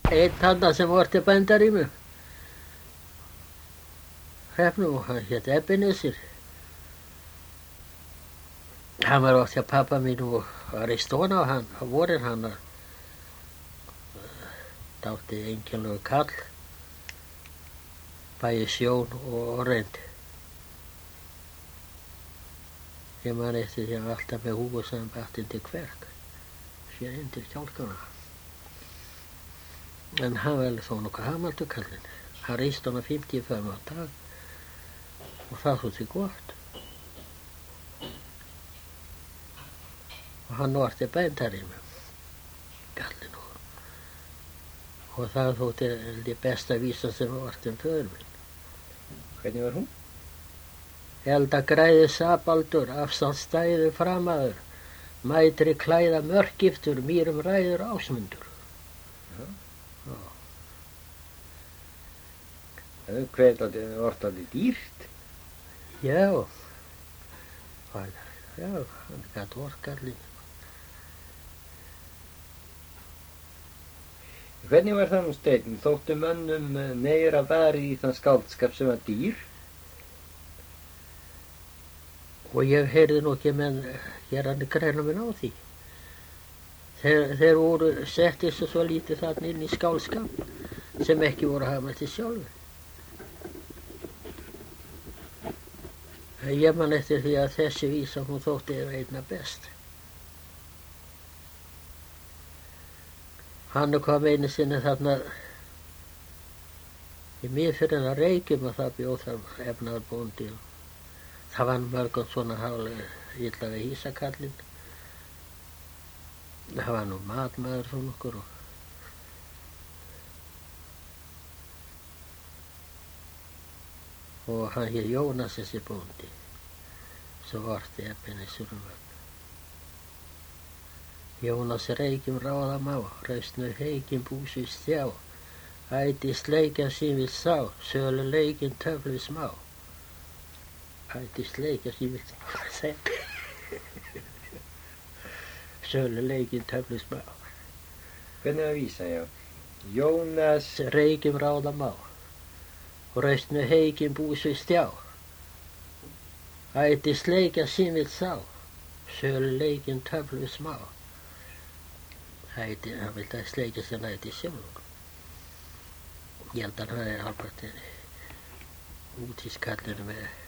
einn þarna sem orti bændarímu. Hrefnum og hann hét Ebenezer. Hann var oft hjá pappa mín og var í stóna og hann, á vorin hann dátti einkennlegu kall, bæði sjón og reynd. Ég man eftir því að alltaf með húfu sem batt inn til kverk, sér inn til kjálkana. En hann var þó nokkuð hamaldur kallinn. Hann reist hana 55 á dag og það þótti gott. Og hann orti bændarímu, kallinn og það þótti besta vísa sem orti föður minn. Hvernig var hún? Elda græði sabaldur, afstand stæði framaður, mætri klæða mörkgiftur, mýrum ræður ásmundur. Ortaði dýrt? Já, hann gat orkallinn. Hvernig var það nú Steinn? Þóttu mönnum meira varið í þann skáldskap sem var dýr? Og ég heyrði nú ekki menn gerandi greina minn á því. Þeir voru settist svo lítið þarna inn í skáldskap sem ekki voru hafað til sjálfur. Ég man eftir því að þessi vísa hún þótti einna best. Hann kom einu sinni þarna í miðfyrirna Reykjum og það bjóð þar efnaður bóndi. Það var mörgum svona illa við hýsakallinn. Það var nú matmaður svona okkur og hann hér Jónas þessi bóndi sem orti Ebenezer Jónas Reykjum ráða má, rausnu heikin bús við stjá, æti sleikja sín við sá, sölu leikin töflu smá. Æti sleikja sín við sá, sölu leikin töflu smá. Hvernig var vísa, já? Jónas Reykjum ráða má, rausnu heikin bús við stjá, æti sleikja sín við sá, sölu leikin töflu smá. Hann vildi að sleikja sig nætti sjálf. Ég held að hann alveg út í skallinu með